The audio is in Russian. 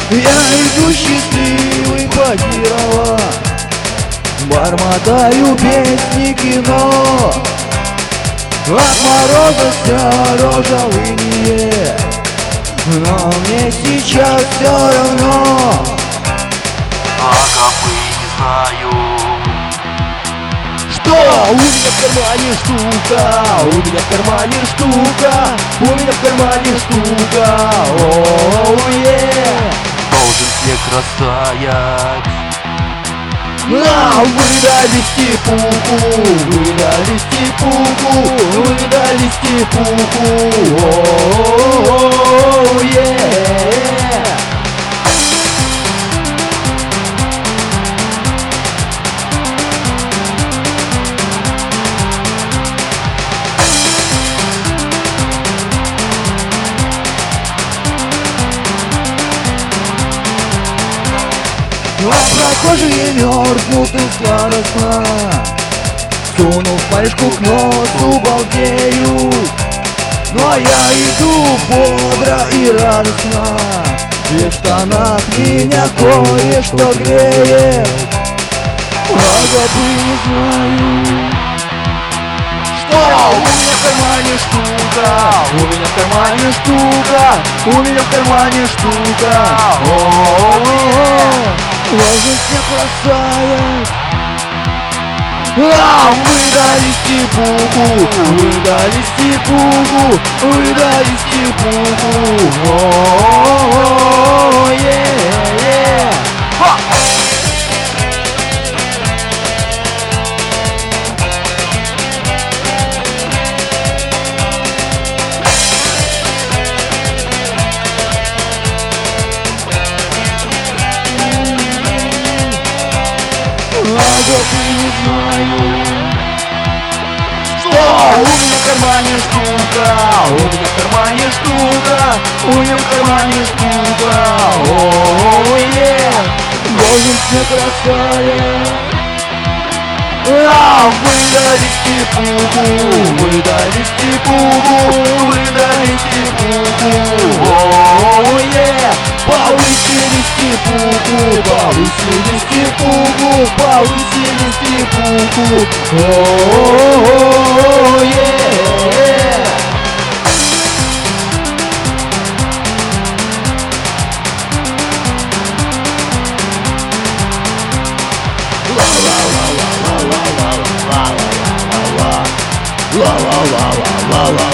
Я иду счастливый по Кирова, бормотаю песни кино. От мороза вся рожа в инее, но мне сейчас все равно. А капы не знаю. Что? У меня в кармане штука, у меня в кармане штука, у меня в кармане штука. Оу-е! Должен снег растаять. Выдали степуху, выдали степуху, выдали степуху. Оу-е! А прохожие мерзнут и сладостно, сунув пальчку к носу, балдеют. Ну а я иду бодро и радостно, ведь в штанах меня кое-что греет. Агапы не знаю. Что? У меня в кармане штука, у меня в кармане штука, у меня в кармане штука. О-о-о-о. Должен снег растаять. Выдали степуху, выдали степуху, выдали степуху. О-о-о-е-е. Агапы не знаю. Что? У меня в кармане штука, у меня в кармане штука, у меня в кармане штука. О-о-о-е! Должен снег растаять. Выдали степуху, выдали степуху, выдали степуху. О-о-о-е! Повысили степуху, повысили степуху, повысили степуху. О-о-о-е! La la la la la la la la la la la la la la la.